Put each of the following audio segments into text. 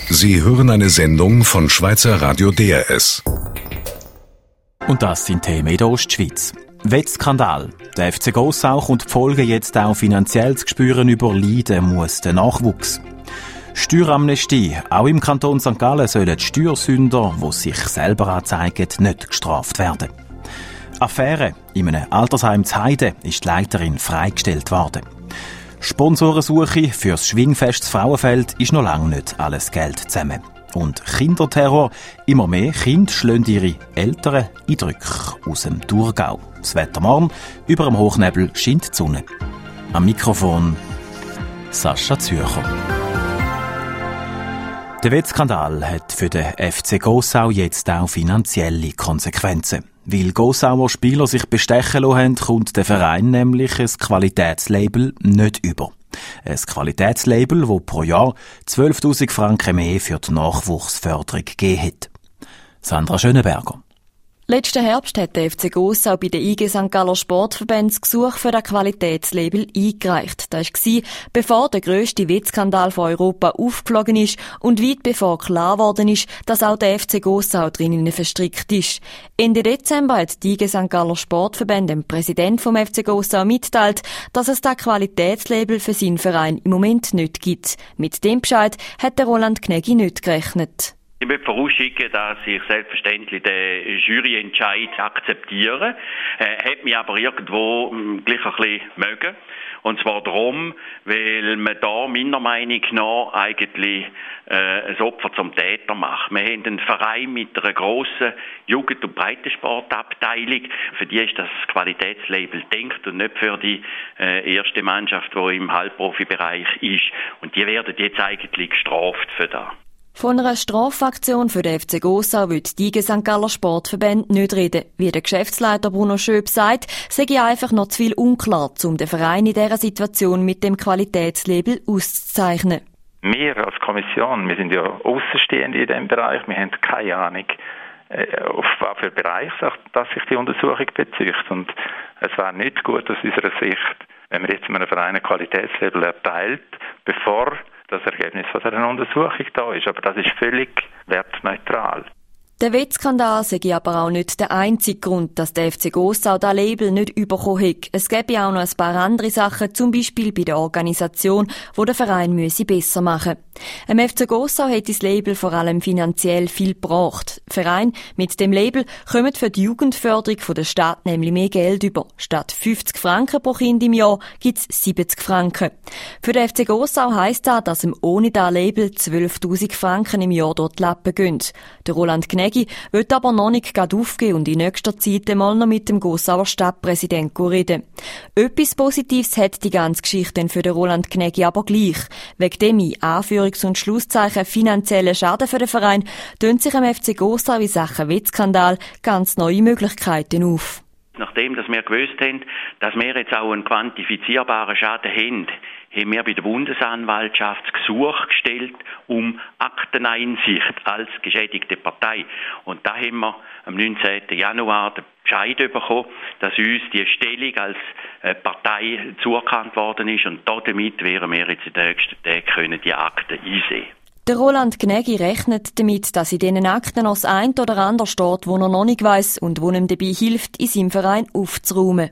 Sie hören eine Sendung von Schweizer Radio DRS. Und das sind Themen in der Ostschweiz. Wettskandal. Der FC Gossau kommt die Folgen jetzt auch finanziell zu spüren überleiden muss der Nachwuchs. Steueramnestie. Auch im Kanton St. Gallen sollen die Steuersünder, die sich selber anzeigen, nicht gestraft werden. Affäre. In einem Altersheim zu Heide ist die Leiterin freigestellt worden. Sponsorensuche fürs Schwingfest Frauenfeld ist noch lange nicht alles Geld zusammen. Und Kinderterror. Immer mehr Kinder schlagen ihre Eltern Eindrücke aus dem Thurgau. Das Wetter morgen, über dem Hochnebel scheint die Sonne. Am Mikrofon Sascha Zürcher. Der Wettskandal hat für den FC Gossau jetzt auch finanzielle Konsequenzen. Weil Gossauer Spieler sich bestechen lassen haben, kommt der Verein nämlich ein Qualitätslabel nicht über. Ein Qualitätslabel, das pro Jahr 12'000 Franken mehr für die Nachwuchsförderung gegeben hat. Sandra Schönenberger. Letzten Herbst hat der FC Gossau bei der IG St. Galler Sportverband das Gesuch für das Qualitätslabel eingereicht. Das war, bevor der grösste Wettskandal von Europa aufgeflogen ist und weit bevor klar geworden ist, dass auch der FC Gossau drinnen verstrickt ist. Ende Dezember hat die IG St. Galler Sportverband dem Präsident vom FC Gossau mitteilt, dass es das Qualitätslabel für seinen Verein im Moment nicht gibt. Mit dem Bescheid hat der Roland Gnägi nicht gerechnet. Ich möchte vorausschicken, dass ich selbstverständlich den Juryentscheid akzeptiere, hat mich aber irgendwo gleich ein bisschen mögen. Und zwar darum, weil man da meiner Meinung nach eigentlich ein Opfer zum Täter macht. Wir haben einen Verein mit einer grossen Jugend- und Breitensportabteilung. Für die ist das Qualitätslabel gedacht und nicht für die erste Mannschaft, die im Halbprofibereich ist. Und die werden jetzt eigentlich gestraft für das. Von einer Strafaktion für den FC Gossau will die IG St. Galler Sportverband nicht reden. Wie der Geschäftsleiter Bruno Schöp sagt, sei einfach noch zu viel unklar, um den Verein in dieser Situation mit dem Qualitätslabel auszuzeichnen. Wir als Kommission, wir sind ja Aussenstehende in diesem Bereich, wir haben keine Ahnung, auf was für Bereich sich die Untersuchung bezieht. Und es wäre nicht gut aus unserer Sicht, wenn man jetzt einem Verein ein Qualitätslabel erteilt, bevor das Ergebnis von einer Untersuchung da ist. Aber das ist völlig wertneutral. Der Wettskandal sei aber auch nicht der einzige Grund, dass der FC Gossau das Label nicht bekommen hat. Es gäbe auch noch ein paar andere Sachen, zum Beispiel bei der Organisation, wo der Verein besser machen müsse. Im FC Gossau hat das Label vor allem finanziell viel gebracht. Verein mit dem Label kommen für die Jugendförderung von der Stadt nämlich mehr Geld über. Statt 50 Franken pro Kind im Jahr gibt es 70 Franken. Für den FC Gossau heisst das, dass ihm ohne das Label 12'000 Franken im Jahr dort die Lappen gehen. Der Roland Gnägi will aber noch nicht gerade aufgeben und in nächster Zeit einmal noch mit dem Gossauer Stadtpräsidenten reden. Etwas Positives hat die ganze Geschichte für den Roland Gnägi aber gleich. Wegen dem in Anführungs- und Schlusszeichen finanziellen Schaden für den Verein tun sich am FC Gossau in Sachen Wettskandal ganz neue Möglichkeiten auf. Nachdem dass wir gewusst haben, dass wir jetzt auch einen quantifizierbaren Schaden haben wir bei der Bundesanwaltschaft das Gesuch gestellt um Akteneinsicht als geschädigte Partei. Und da haben wir am 19. Januar den Bescheid bekommen, dass uns die Stellung als Partei zuerkannt worden ist. Und damit werden wir jetzt in den nächsten Tagen die Akten einsehen. Der Roland Gnägi rechnet damit, dass in diesen Akten noch das ein oder andere steht, wo er noch nicht weiss und wo ihm dabei hilft, in seinem Verein aufzuräumen.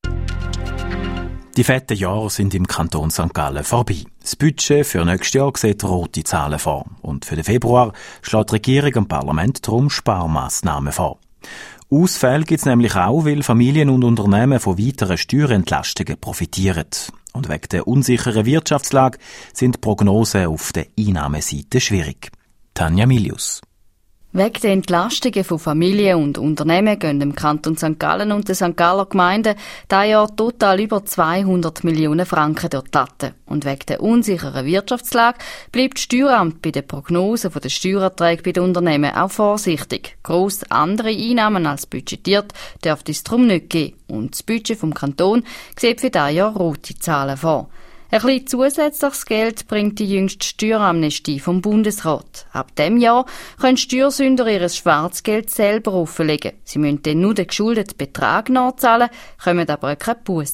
Die fetten Jahre sind im Kanton St. Gallen vorbei. Das Budget für nächstes Jahr sieht rote Zahlen vor. Und für den Februar schlägt die Regierung im Parlament darum Sparmaßnahmen vor. Ausfälle gibt es nämlich auch, weil Familien und Unternehmen von weiteren Steuerentlastungen profitieren. Und wegen der unsicheren Wirtschaftslage sind die Prognosen auf der Einnahmeseite schwierig. Tanja Milius. Wegen der Entlastungen von Familien und Unternehmen gehen im Kanton St. Gallen und den St. Galler Gemeinden dieses Jahr total über 200 Millionen Franken durch die Latte. Und wegen der unsicheren Wirtschaftslage bleibt das Steueramt bei den Prognosen der Steuererträge bei den Unternehmen auch vorsichtig. Gross andere Einnahmen als budgetiert dürfte es darum nicht geben. Und das Budget vom Kanton sieht für dieses Jahr rote Zahlen vor. Ein bisschen zusätzliches Geld bringt die jüngste Steueramnestie vom Bundesrat. Ab diesem Jahr können Steuersünder ihr Schwarzgeld selber offenlegen. Sie müssen dann nur den geschuldeten Betrag nachzahlen, kommen aber keinen Buss über.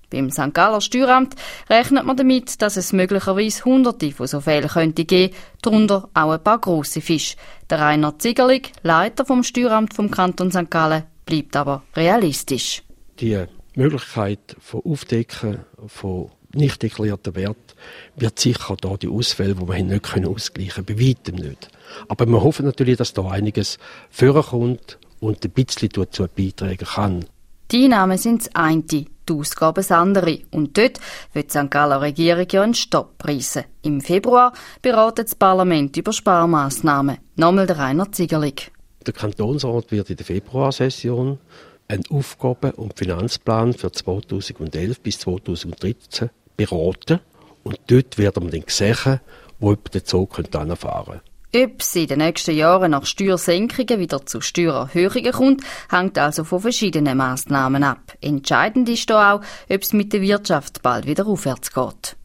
Beim St. Galler Steueramt rechnet man damit, dass es möglicherweise Hunderte von so Fällen könnte geben, darunter auch ein paar grosse Fische. Der Rainer Ziegerlig, Leiter vom Steueramt vom Kanton St. Gallen, bleibt aber realistisch. Die Möglichkeit von Aufdecken von nicht deklarierten Werten wird sicher da die Ausfälle, die wir nicht ausgleichen können, bei weitem nicht. Aber wir hoffen natürlich, dass da einiges vorkommt und ein bisschen dazu beitragen kann. Die Einnahmen sind das eine, die Ausgaben das andere. Und dort wird die St. Galler Regierung ja einen Stopp preisen. Im Februar beratet das Parlament über Sparmaßnahmen. Nochmal der Rainer Ziegerlig. Der Kantonsrat wird in der Februarsession einen Aufgaben- und Finanzplan für 2011 bis 2013 beraten. Und dort werden wir dann sehen, wo der Zug anfahren könnte. Ob es in den nächsten Jahren nach Steuersenkungen wieder zu Steuererhöhungen kommt, hängt also von verschiedenen Massnahmen ab. Entscheidend ist auch, ob es mit der Wirtschaft bald wieder aufwärts geht.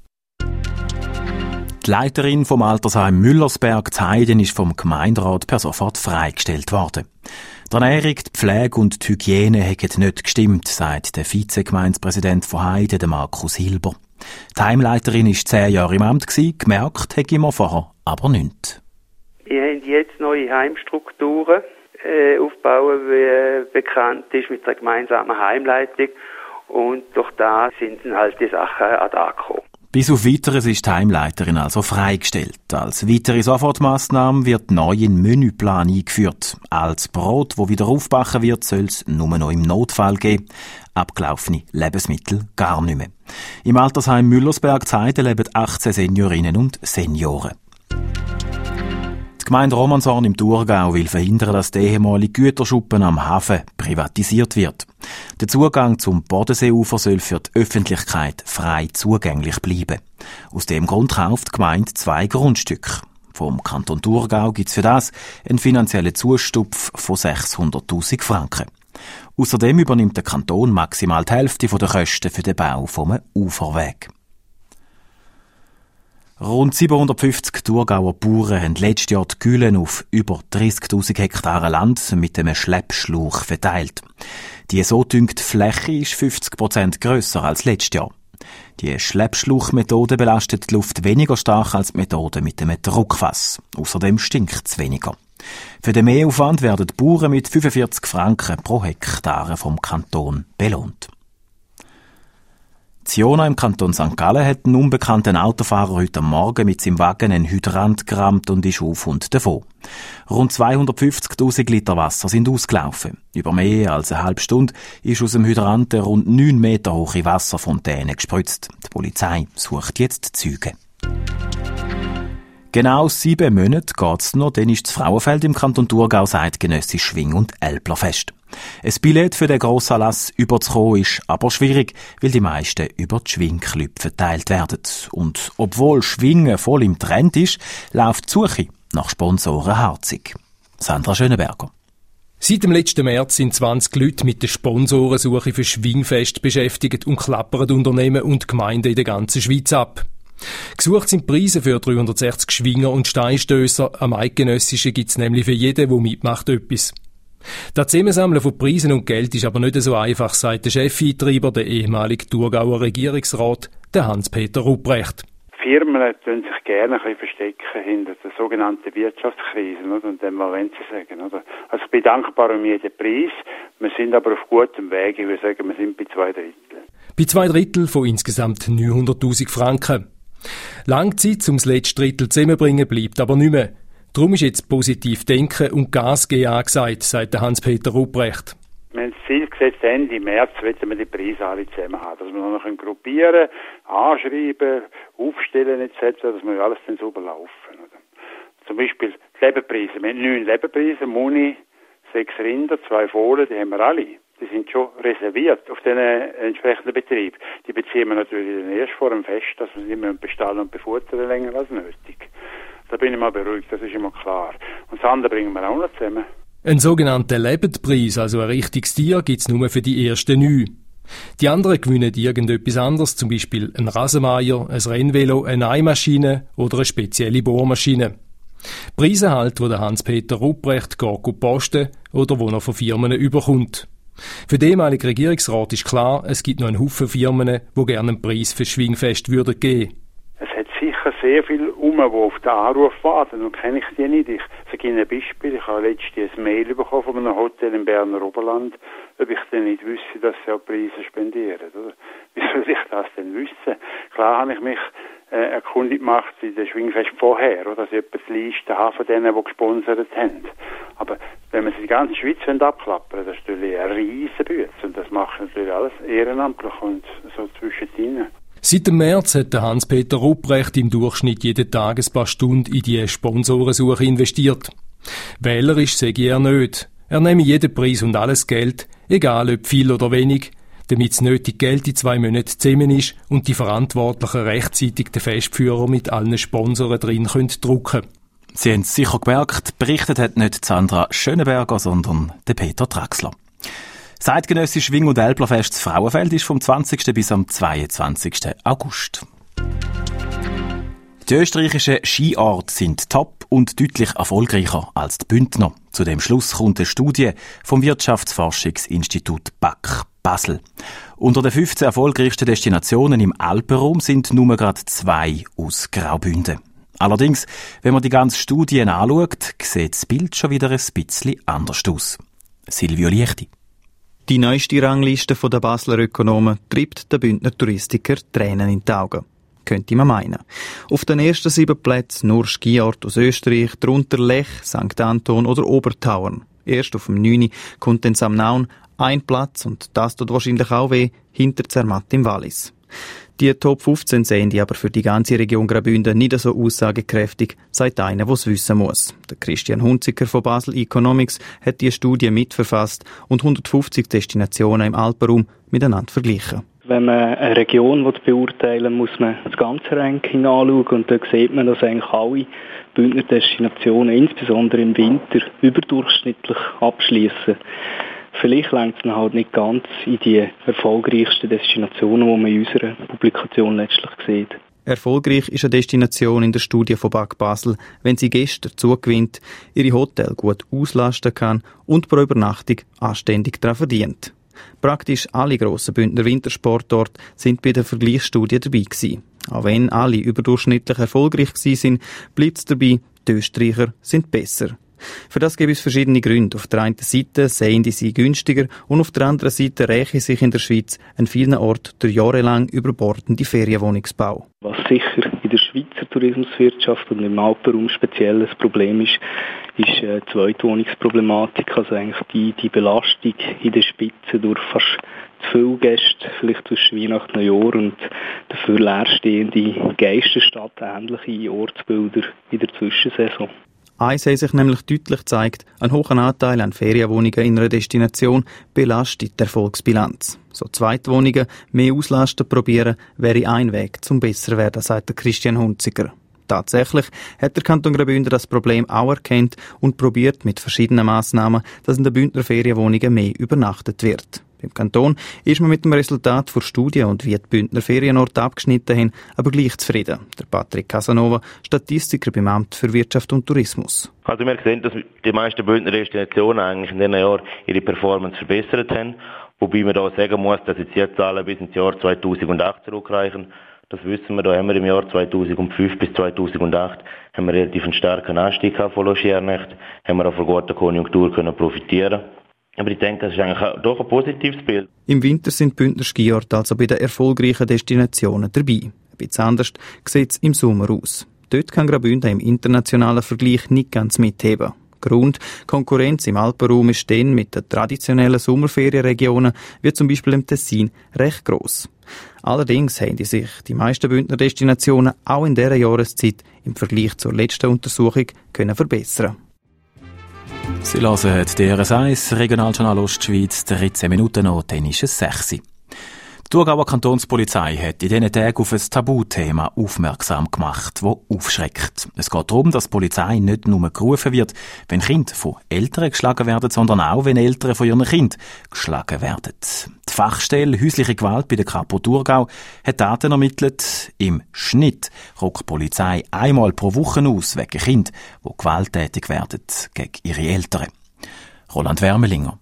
Die Leiterin vom Altersheim Müllersberg Heiden ist vom Gemeinderat per sofort freigestellt worden. Die Ernährung, die Pflege und die Hygiene hätten nicht gestimmt, sagt der Vizegemeindepräsident von Heiden, Markus Hilber. Die Heimleiterin war 10 Jahre im Amt, gemerkt hätte man vorher aber nichts. Wir haben jetzt neue Heimstrukturen aufbauen, wie bekannt ist mit der gemeinsamen Heimleitung. Und durch das sind dann halt die Sachen ad angekommen. Bis auf Weiteres ist die Heimleiterin also freigestellt. Als weitere Sofortmaßnahme wird neu ein Menüplan eingeführt. Als Brot, das wieder aufgebacken wird, soll es nur noch im Notfall geben. Abgelaufene Lebensmittel gar nicht mehr. Im Altersheim Müllersberg Heiden leben 18 Seniorinnen und Senioren. Die Gemeinde Romanshorn im Thurgau will verhindern, dass der ehemalige Güterschuppen am Hafen privatisiert wird. Der Zugang zum Bodenseeufer soll für die Öffentlichkeit frei zugänglich bleiben. Aus dem Grund kauft die Gemeinde 2 Grundstücke. Vom Kanton Thurgau gibt es für das einen finanziellen Zustupf von 600'000 Franken. Außerdem übernimmt der Kanton maximal die Hälfte der Kosten für den Bau vom Uferweg. Rund 750 Thurgauer Bauern haben letztes Jahr die Gülen auf über 30'000 Hektaren Land mit einem Schleppschlauch verteilt. Die so dünkte Fläche ist 50% grösser als letztes Jahr. Die Schleppschlauchmethode belastet die Luft weniger stark als die Methode mit einem Druckfass. Außerdem stinkt es weniger. Für den Mehraufwand werden die Bauern mit 45 Franken pro Hektar vom Kanton belohnt. Ziona im Kanton St. Gallen hat einen unbekannten Autofahrer heute Morgen mit seinem Wagen einen Hydrant gerammt und ist auf und davon. Rund 250'000 Liter Wasser sind ausgelaufen. Über mehr als eine halbe Stunde ist aus dem Hydrant eine rund 9 Meter hohe Wasserfontäne gespritzt. Die Polizei sucht jetzt Zeugen. Genau 7 Monate geht's noch, dann ist das Frauenfeld im Kanton Thurgau zeitgenössisch Schwing- und Älplerfest. Ein Billett für den Grossanlass überzukommen ist aber schwierig, weil die meisten über die Schwingclubs verteilt werden. Und obwohl Schwingen voll im Trend ist, läuft die Suche nach Sponsoren harzig. Sandra Schönenberger. Seit dem letzten März sind 20 Leute mit der Sponsorensuche für Schwingfest beschäftigt und klappern Unternehmen und Gemeinden in der ganzen Schweiz ab. Gesucht sind Preise für 360 Schwinger und Steinstösser. Am Eidgenössischen gibt's nämlich für jeden, der mitmacht, etwas. Das Zusammensammeln von Preisen und Geld ist aber nicht so einfach, sagt der Chefeintreiber, der ehemalige Thurgauer Regierungsrat, der Hans-Peter Rupprecht. Firmen tun sich gerne ein bisschen verstecken hinter der sogenannten Wirtschaftskrisen, oder? Und dem wollen sie sagen, oder? Also ich bin dankbar um jeden Preis. Wir sind aber auf gutem Weg. Ich würde sagen, wir sind bei 2/3. Bei 2/3 von insgesamt 900'000 Franken. Lange Zeit, um das letzte Drittel zusammenzubringen, bleibt aber nicht mehr. Darum ist jetzt positiv denken und Gas geben angesagt, sagt Hans-Peter Rupprecht. Wir haben das Ziel gesetzt, Ende März wollen wir die Preise alle zusammen haben. Dass wir noch gruppieren, anschreiben, aufstellen etc., dass wir alles dann sauber laufen. Oder? Zum Beispiel die Leberpreise. Wir haben 9 Leberpreise, Muni, 6 Rinder, 2 Fohlen, die haben wir alle. Die sind schon reserviert auf den entsprechenden Betrieb. Die beziehen wir natürlich dann erst vor dem Fest, dass wir sie nicht mehr bestallen und befuttern länger als nötig. Da bin ich mal beruhigt, das ist immer klar. Und das andere bringen wir auch noch zusammen. Ein sogenannter Lebendpreis, also ein richtiges Tier, gibt's nur für die ersten 9. Die anderen gewinnen irgendetwas anderes, zum Beispiel ein Rasenmäher, ein Rennvelo, eine Nähmaschine oder eine spezielle Bohrmaschine. Preise halt, wo der Hans-Peter Rupprecht geht posten oder wo er von Firmen überkommt. Für den ehemaligen Regierungsrat ist klar, es gibt noch einen Haufen Firmen, die gerne einen Preis für Schwingfest würden geben. Es hat sicher sehr viele die auf den Anruf warten, und kenne ich die nicht. Ich sage Ihnen ein Beispiel. Ich habe letztens ein Mail bekommen von einem Hotel im Berner Oberland, ob ich denn nicht wüsste, dass sie auch Preise spendieren. Oder? Wie soll ich das denn wissen? Klar habe ich mich erkundigt gemacht in der Schwingfest vorher, oder, dass ich etwas Liste habe von denen, die gesponsert haben. Aber wenn man die ganze Schweiz abklappern, das ist natürlich eine riesen Bütze, und das macht natürlich alles ehrenamtlich und so zwischendrin. Seit dem März hat Hans-Peter Rupprecht im Durchschnitt jeden Tag ein paar Stunden in die Sponsorensuche investiert. Wählerisch sage er nicht. Er nehme jeden Preis und alles Geld, egal ob viel oder wenig, damit das nötige Geld in 2 Monaten zusammen ist und die Verantwortlichen rechtzeitig den Festführer mit allen Sponsoren drin drucken können. Sie haben es sicher gemerkt, berichtet hat nicht Sandra Schönenberger, sondern der Peter Traxler. Das eidgenössische Schwing- und Älplerfest Frauenfeld ist vom 20. bis am 22. August. Die österreichischen Skiorte sind top und deutlich erfolgreicher als die Bündner. Zu dem Schluss kommt eine Studie vom Wirtschaftsforschungsinstitut BAK Basel. Unter den 15 erfolgreichsten Destinationen im Alpenraum sind nur gerade 2 aus Graubünden. Allerdings, wenn man die ganze Studie anschaut, sieht das Bild schon wieder ein bisschen anders aus. Silvio Liechti. Die neueste Rangliste der Basler Ökonomen treibt den Bündner Touristiker Tränen in die Augen. Könnte man meinen. Auf den ersten 7 Plätzen nur Skiorte aus Österreich, darunter Lech, St. Anton oder Obertauern. Erst auf dem 9. kommt dann Samnaun, ein Platz, und das tut wahrscheinlich auch weh, hinter Zermatt im Wallis. Die Top 15 sehen die aber für die ganze Region Graubünden nicht so aussagekräftig, sagt einer, der es wissen muss. Der Christian Hunziker von Basel Economics hat die Studie mitverfasst und 150 Destinationen im Alpenraum miteinander verglichen. Wenn man eine Region beurteilen will, muss man das ganze Ranking anschauen, und da sieht man, dass eigentlich alle Bündner Destinationen, insbesondere im Winter, überdurchschnittlich abschließen. Vielleicht reicht es halt nicht ganz in die erfolgreichsten Destinationen, die man in unserer Publikation letztlich sieht. Erfolgreich ist eine Destination in der Studie von BAK Basel, wenn sie Gäste dazu gewinnt, ihre Hotel gut auslasten kann und pro Übernachtung anständig daran verdient. Praktisch alle grossen Bündner Wintersportorte sind bei der Vergleichsstudie dabei gewesen. Auch wenn alle überdurchschnittlich erfolgreich waren, bleibt es dabei, die Österreicher sind besser. Für das gibt es verschiedene Gründe. Auf der einen Seite sehen die sie günstiger und auf der anderen Seite räche sich in der Schweiz an vielen Orten der jahrelang überbordende Ferienwohnungsbau. Was sicher in der Schweizer Tourismuswirtschaft und im Alpenraum speziell ein Problem ist die Zweitwohnungsproblematik, also eigentlich die Belastung in der Spitze durch fast zu viele Gäste, vielleicht zwischen Weihnachten und Neujahr, und dafür leerstehende Geisterstadt, ähnliche Ortsbilder in der Zwischensaison. Eins hat sich nämlich deutlich gezeigt, ein hoher Anteil an Ferienwohnungen in einer Destination belastet die Erfolgsbilanz. So Zweitwohnungen mehr auslasten probieren, wäre ein Weg zum besser werden, sagt der Christian Hunziker. Tatsächlich hat der Kanton Graubünden das Problem auch erkannt und probiert mit verschiedenen Massnahmen, dass in den Bündner Ferienwohnungen mehr übernachtet wird. Beim Kanton ist man mit dem Resultat der Studie und wie die Bündner Ferienorte abgeschnitten haben, aber gleich zufrieden. Der Patrick Casanova, Statistiker beim Amt für Wirtschaft und Tourismus. Also wir sehen, dass die meisten Bündner Destinationen eigentlich in diesen Jahren ihre Performance verbessert haben. Wobei man da sagen muss, dass jetzt die Zahlen bis ins Jahr 2008 zurückreichen. Das wissen wir, da haben wir im Jahr 2005 bis 2008 haben wir relativ einen starken Anstieg von Logiernächten, haben wir auch von guter Konjunktur können profitieren. Aber ich denke, das ist eigentlich doch ein positives Bild. Im Winter sind Bündner Skiorte also bei den erfolgreichen Destinationen dabei. Ein bisschen anders sieht es im Sommer aus. Dort kann Graubünden im internationalen Vergleich nicht ganz mitheben. Grund, Konkurrenz im Alpenraum ist dann mit den traditionellen Sommerferienregionen, wie zum Beispiel im Tessin, recht gross. Allerdings haben sich die meisten Bündner Destinationen auch in dieser Jahreszeit im Vergleich zur letzten Untersuchung können verbessern. Sie hören die DRS1, Regionaljournal Ostschweiz, 13 Minuten noch, dann ist es 6 Uhr. Die Thurgauer Kantonspolizei hat in diesen Tagen auf ein Tabuthema aufmerksam gemacht, das aufschreckt. Es geht darum, dass die Polizei nicht nur gerufen wird, wenn Kinder von Eltern geschlagen werden, sondern auch, wenn Eltern von ihren Kindern geschlagen werden. Die Fachstelle Häusliche Gewalt bei der Kapo Thurgau hat Daten ermittelt. Im Schnitt rückt die Polizei einmal pro Woche aus wegen Kindern, die gewalttätig werden gegen ihre Eltern. Roland Wermelinger.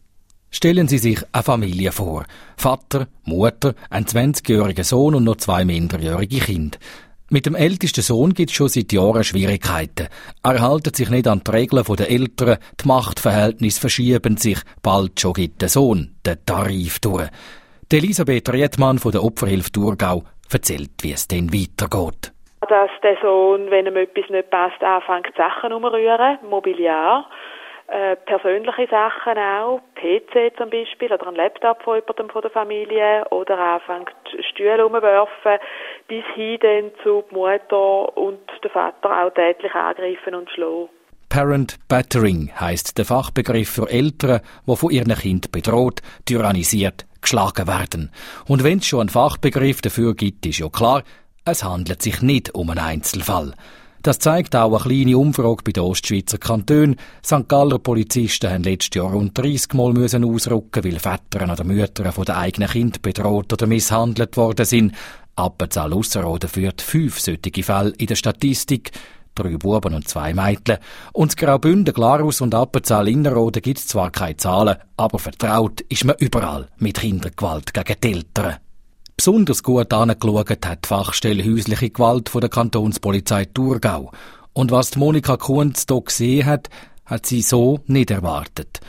Stellen Sie sich eine Familie vor. Vater, Mutter, ein 20-jähriger Sohn und noch 2 minderjährige Kinder. Mit dem ältesten Sohn gibt es schon seit Jahren Schwierigkeiten. Er hält sich nicht an die Regeln der Eltern, die Machtverhältnisse verschieben sich, bald schon gibt der Sohn den Tarif durch. Die Elisabeth Riedmann von der Opferhilfe Thurgau erzählt, wie es dann weitergeht. Dass der Sohn, wenn ihm etwas nicht passt, anfängt Sachen umrühren, Mobiliar, persönliche Sachen auch, PC zum Beispiel oder ein Laptop von jemandem von der Familie oder anfängt Stühle umwerfen, bis hin dann zu die Mutter und der Vater auch tätlich angreifen und schlagen. Parent Battering heisst der Fachbegriff für Eltern, die von ihren Kindern bedroht, tyrannisiert, geschlagen werden. Und wenn es schon einen Fachbegriff dafür gibt, ist ja klar, es handelt sich nicht um einen Einzelfall. Das zeigt auch eine kleine Umfrage bei den Ostschweizer Kantonen. St. Galler Polizisten haben letztes Jahr rund 30 Mal ausrücken, weil Väter oder Mütter von den eigenen Kindern bedroht oder misshandelt worden sind. Appenzell Ausserrhoden führt 5 solche Fälle in der Statistik. 3 Buben und 2 Mädchen. Und in Graubünden, Glarus und Appenzell Innerrhoden gibt es zwar keine Zahlen, aber vertraut ist man überall mit Kindergewalt gegen die Eltern. Besonders gut angeschaut hat die Fachstelle häusliche Gewalt von der Kantonspolizei Thurgau. Und was die Monika Kunz hier gesehen hat, hat sie so nicht erwartet.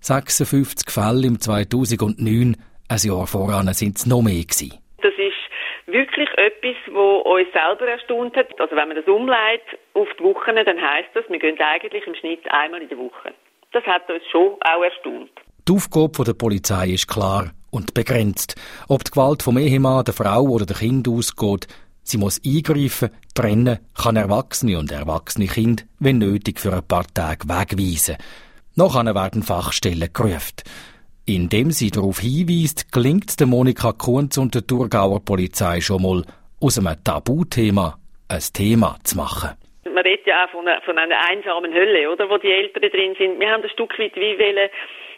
56 Fälle im 2009, ein Jahr voran sind es noch mehr gewesen. Das ist wirklich etwas, was uns selber erstaunt hat. Also wenn man das umleitet auf die Wochen, dann heisst das, wir gehen eigentlich im Schnitt einmal in der Woche. Das hat uns schon auch erstaunt. Die Aufgabe der Polizei ist klar und begrenzt. Ob die Gewalt vom Ehemann, der Frau oder der Kind ausgeht, sie muss eingreifen, trennen, kann Erwachsene und erwachsene Kinder, wenn nötig, für ein paar Tage wegweisen. Nachher werden Fachstellen gerufen. Indem sie darauf hinweist, gelingt es der Monika Kunz und der Thurgauer Polizei schon mal, aus einem Tabuthema ein Thema zu machen. Man redet ja auch von einer einsamen Hölle, oder, wo die Eltern drin sind. Wir haben ein Stück weit wie wollen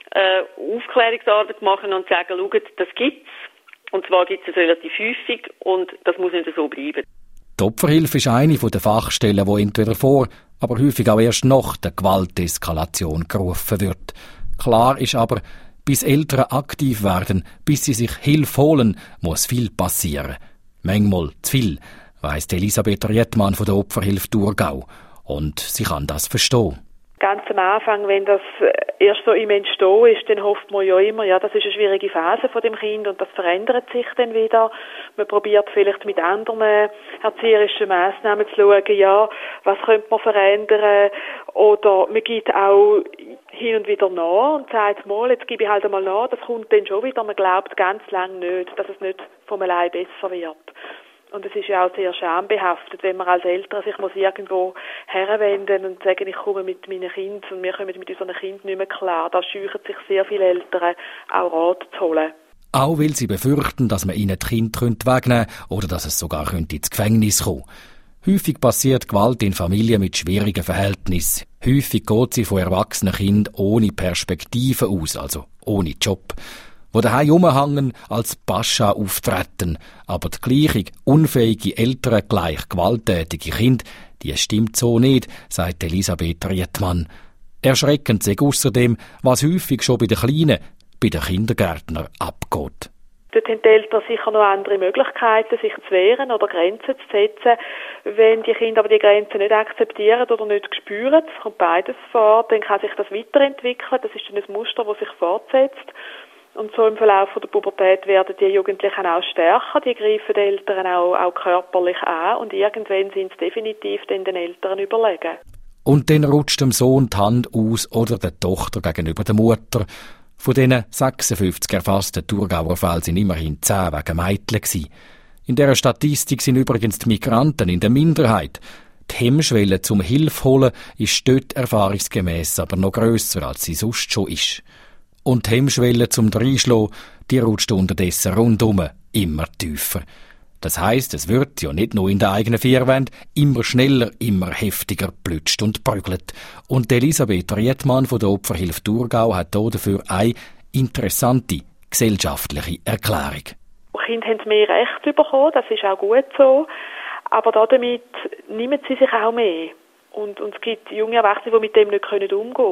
Aufklärungsarbeit machen und sagen, schaut, das gibt's. Und zwar gibt es relativ häufig und das muss nicht so bleiben. Die Opferhilfe ist eine der Fachstellen, die entweder vor, aber häufig auch erst nach der Gewalteskalation gerufen wird. Klar ist aber, bis Eltern aktiv werden, bis sie sich Hilfe holen, muss viel passieren. Manchmal zu viel, weiss Elisabeth Riedmann von der Opferhilfe Thurgau. Und sie kann das verstehen. Ganz am Anfang, wenn das erst so im Entstehen ist, dann hofft man ja immer, ja, das ist eine schwierige Phase von dem Kind und das verändert sich dann wieder. Man probiert vielleicht mit anderen erzieherischen Massnahmen zu schauen, ja, was könnte man verändern, oder man gibt auch hin und wieder nach und sagt mal, jetzt gebe ich halt einmal nach, das kommt dann schon wieder, man glaubt ganz lange nicht, dass es nicht von allein besser wird. Und es ist ja auch sehr schambehaftet, wenn man als Eltern sich muss irgendwo herwenden und sagen, ich komme mit meinen Kindern und wir kommen mit unseren Kindern nicht mehr klar. Da scheuchen sich sehr viele Eltern, auch Rat zu holen. Auch weil sie befürchten, dass man ihnen die Kinder wegnehmen könnte oder dass es sogar ins Gefängnis kommen könnte. Häufig passiert Gewalt in Familien mit schwierigen Verhältnissen. Häufig geht sie von erwachsenen Kindern ohne Perspektive aus, also ohne Job, die daheim rumhängen, als Pascha auftreten. Aber die gleiche, unfähige Eltern gleich gewalttätige Kinder, die stimmt so nicht, sagt Elisabeth Riedmann. Erschreckend sei ausserdem, was häufig schon bei den Kleinen, bei den Kindergärtnern abgeht. Dort haben die Eltern sicher noch andere Möglichkeiten, sich zu wehren oder Grenzen zu setzen. Wenn die Kinder aber die Grenzen nicht akzeptieren oder nicht spüren, es kommt beides vor, dann kann sich das weiterentwickeln. Das ist dann ein Muster, das sich fortsetzt. Und so im Verlauf der Pubertät werden die Jugendlichen auch stärker, die greifen die Eltern auch körperlich an und irgendwann sind es definitiv den Eltern überlegen. Und dann rutscht dem Sohn die Hand aus oder der Tochter gegenüber der Mutter. Von diesen 56 erfassten Thurgauer Fällen sind immerhin 10 wegen Mädchen gewesen. In dieser Statistik sind übrigens die Migranten in der Minderheit. Die Hemmschwelle zum Hilfe holen ist dort erfahrungsgemäss aber noch grösser, als sie sonst schon ist. Und die Hemmschwelle zum Dreinschlagen, die rutscht unterdessen rundum immer tiefer. Das heisst, es wird ja nicht nur in den eigenen 4 Wänden immer schneller, immer heftiger plütscht und prügelt. Und Elisabeth Riedmann von der Opferhilfe Thurgau hat hier dafür eine interessante gesellschaftliche Erklärung. Die Kinder haben mehr Rechte bekommen, das ist auch gut so. Aber damit nehmen sie sich auch mehr. Und es gibt junge Erwachsene, die mit dem nicht umgehen können.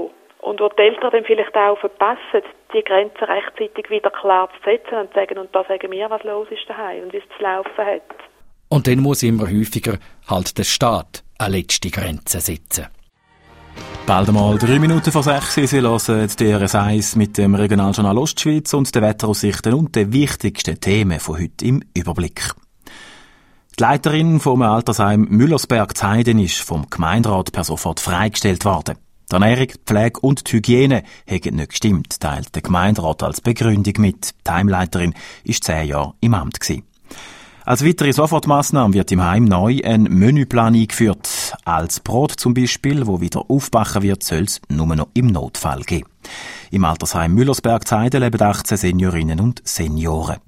und wo die Eltern dann vielleicht auch verpassen, die Grenzen rechtzeitig wieder klar zu setzen und zu sagen, und da sagen wir, was los ist daheim und wie es zu laufen hat. Und dann muss immer häufiger halt der Staat eine letzte Grenze setzen. Bald einmal 3 Minuten vor 6 Sie hören die DRS1 mit dem Regionaljournal Ostschweiz und den Wetteraussichten und den wichtigsten Themen von heute im Überblick. Die Leiterin vom Altersheim Müllersberg-Zeiden ist vom Gemeinderat per sofort freigestellt worden. Die Ernährung, die Pflege und die Hygiene haben nicht gestimmt, teilt der Gemeinderat als Begründung mit. Die Heimleiterin war 10 Jahre im Amt gewesen. Als weitere Sofortmaßnahme wird im Heim neu ein Menüplan eingeführt. Als Brot zum Beispiel, wo wieder aufbacken wird, soll es nur noch im Notfall geben. Im Altersheim Müllersberg-Zeiden leben 18 Seniorinnen und Senioren.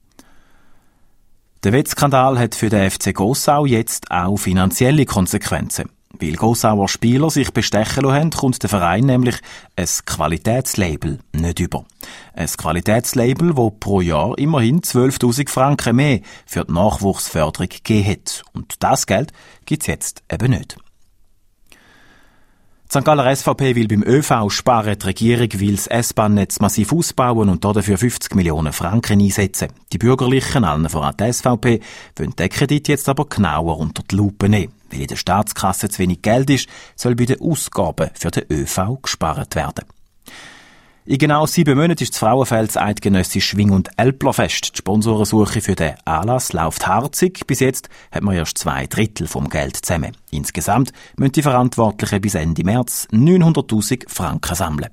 Der Wettskandal hat für den FC Gossau jetzt auch finanzielle Konsequenzen. Weil Gossauer Spieler sich bestechen lassen haben, kommt der Verein nämlich ein Qualitätslabel nicht über. Ein Qualitätslabel, das pro Jahr immerhin 12'000 Franken mehr für die Nachwuchsförderung gegeben hat. Und das Geld gibt es jetzt eben nicht. Die St. Galler SVP will beim ÖV sparen. Die Regierung will das S-Bahn-Netz massiv ausbauen und dafür 50 Millionen Franken einsetzen. Die Bürgerlichen, allen voran die SVP, wollen den Kredit jetzt aber genauer unter die Lupe nehmen. Weil in der Staatskasse zu wenig Geld ist, soll bei den Ausgaben für den ÖV gespart werden. In genau 7 Monaten ist das Frauenfeld das eidgenössische Schwing- und Älplerfest. Die Sponsorensuche für den Anlass läuft harzig. Bis jetzt hat man erst 2/3 vom Geld zusammen. Insgesamt müssen die Verantwortlichen bis Ende März 900'000 Franken sammeln.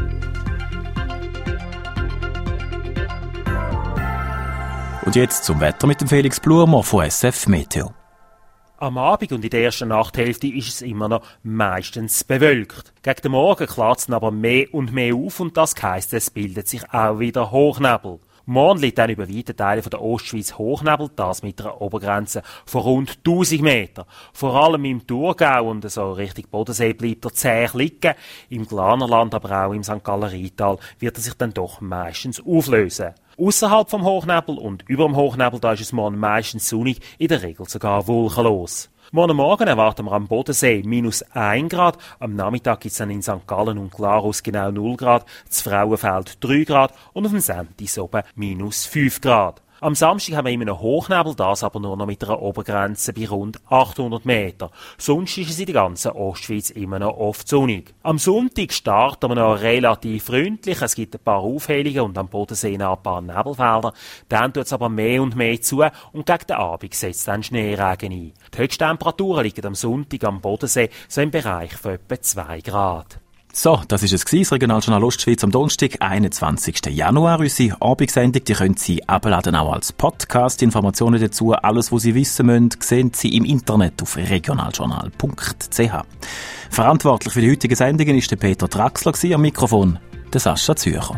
Und jetzt zum Wetter mit dem Felix Blumer von SF Meteo. Am Abend und in der ersten Nachthälfte ist es immer noch meistens bewölkt. Gegen den Morgen klart es aber mehr und mehr auf und das heisst, es bildet sich auch wieder Hochnebel. Morgen liegt dann über weite Teile der Ostschweiz Hochnebel, das mit einer Obergrenze von rund 1000 Meter. Vor allem im Thurgau und so Richtung Bodensee bleibt er zäh liegen. Im Glanerland, aber auch im St. Galler Rheintal wird er sich dann doch meistens auflösen. Ausserhalb vom Hochnebel und über dem Hochnebel da ist es morgen meistens sonnig, in der Regel sogar wolkenlos. Morgen Morgen erwarten wir am Bodensee -1 Grad, am Nachmittag gibt es dann in St. Gallen und Glarus genau 0 Grad, das Frauenfeld 3 Grad und auf dem Sentis oben -5 Grad. Am Samstag haben wir immer noch Hochnebel, das aber nur noch mit einer Obergrenze bei rund 800 Meter. Sonst ist es in der ganzen Ostschweiz immer noch oft sonnig. Am Sonntag starten wir noch relativ freundlich. Es gibt ein paar Aufhellungen und am Bodensee noch ein paar Nebelfelder. Dann tut es aber mehr und mehr zu und gegen den Abend setzt dann Schneeregen ein. Die Höchsttemperaturen liegen am Sonntag am Bodensee so im Bereich von etwa 2 Grad. So, das war es, das Regionaljournal Ostschweiz am Donnerstag, 21. Januar. Unsere Abendsendung, die können Sie abladen auch als Podcast. Informationen dazu, alles, was Sie wissen müssen, sehen Sie im Internet auf regionaljournal.ch. Verantwortlich für die heutige Sendung ist der Peter Draxler, am Mikrofon der Sascha Zürcher.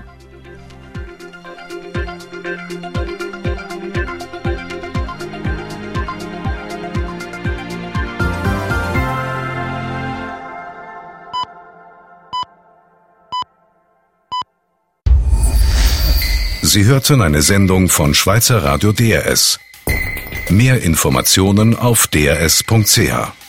Sie hörten eine Sendung von Schweizer Radio DRS. Mehr Informationen auf drs.ch.